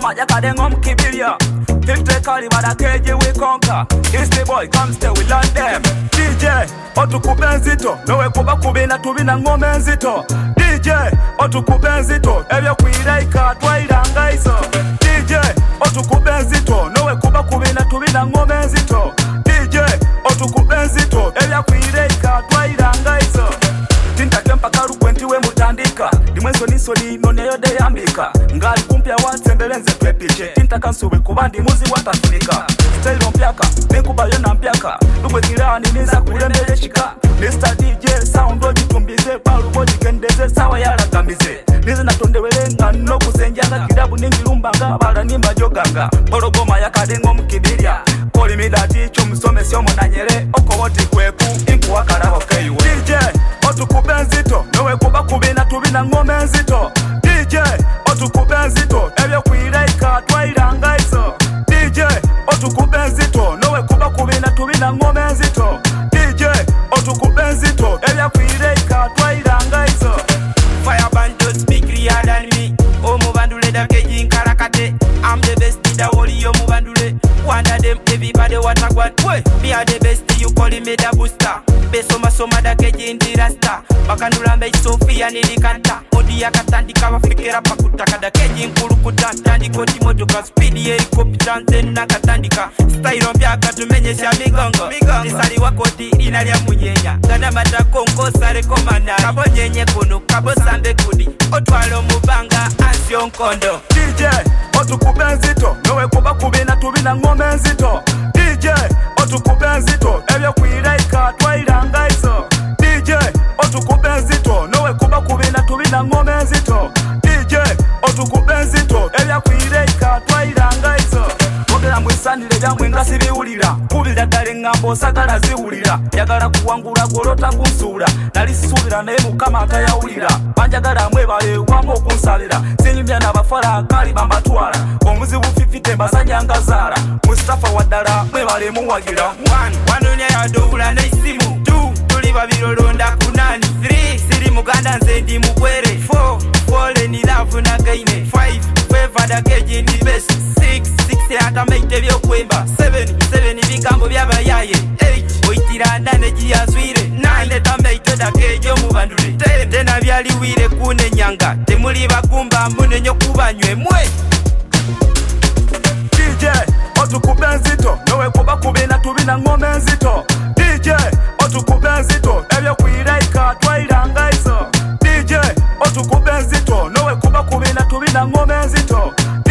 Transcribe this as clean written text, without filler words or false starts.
Pologoma yakadengom kibilia. Filtre kali bada keje we conquer. It's the boy come stay we learn them. DJ otukube nzito nowe kuba kubina tubina ngome nzito. DJ otukube nzito ebyo kwiraika twairanga iso. DJ otukube nzito nowe kuba kubina tubina ngome nzito. DJ otukube nzito ebyo kwiraika twairanga iso. Tinta kempa karukwenti we mutandika. Dimweso niso ni noneyo de yambika. Ngali kumpya wansembelenze twepiche. Tinta kansuwe kubandi muzi watafunika. Style mpyaka, nekubayo na mpyaka. Lugwe kirani niza kulembele shika. Mr. DJ sound ojitumbize. Balu bojikendeze sawa yala kambize. Nize natondewele nga no kusenjanga. Kidabu ningilumbanga bala nimba joganga. Pologoma yakadengo mkibiria. Poli midati chumusome sio monanyele. Oko woti kweku inku wakarabo keiwe. DJ otukube nzito nowe kuba kubina tubina ngome nzito. DJ otukube nzito ebyo kwiraika twairanga iso. DJ otukube nzito nowe kuba kubina tubina ngome nzito. DJ otukube nzito ebyo kwiraika twairanga iso. Fire band don't speak real than me. Omu bandule da keji nkarakate. I'm the best in the whole yo mu bandule. One of them everybody what I want. Me are the best you calling me the booster. Besoma soma da keji ndirasta. Bakanulamba Sofia nilikanta. Odi yakatandika bafikira pakutaka da keji nkurukuta. Tandiko timotoka speed helicopter nzen nakatandika. Style mbyaka tumenyesha migongo. Nisali wakoti inalia munyenya. Gana mata kongo sare komana. Kabonyenye kuno kabosambe kudi. Otwalo mubanga ansio nkondo. DJ otukube nzito nowe kuba kubina tubina ngome nzito. DJ otukube nzito ebyo kwiraika twairanga iso. DJ otukube nzito nowe kuba kubina tubina ngome nzito. DJ otukube nzito ebyo kwiraika twairanga iso. Ogera mwisandile jamwe ngasi biwulira. Kubira dale ngambo sagala ziwulira. Yagala kuwangula golota kunsula. Nalisuubira naye mukama atayawulira. Banjagala mwebale wambo okunsalira. Sinyumya n'abafala kali bambatwala. Omuzibu fifite mbasanyanga zaala. Mustafa waddala mwebale muwagira. 1 wanonya yadobula n'essimu. 2 tuli babirolonda ku 9. 3 siri muganda nze ndi mugwere. 4 fallen in love nagaine. 5 favor da keji ndi best. 6 hata meite byokwemba. 7 bigambo byabayaye. 8 oitira ndane giyazwire. 9 leta meite da keji omubandule. 10 tena byaliwire kunenyanga. Temuli bagumba munenyo kubanywe mwe. DJ otukube nzito nowe kuba kubina tubina ngome nzito. DJ otukube nzito ebyo kwiraika twairanga iso. DJ otukube nzito nowe kuba kubina tubina ngome nzito.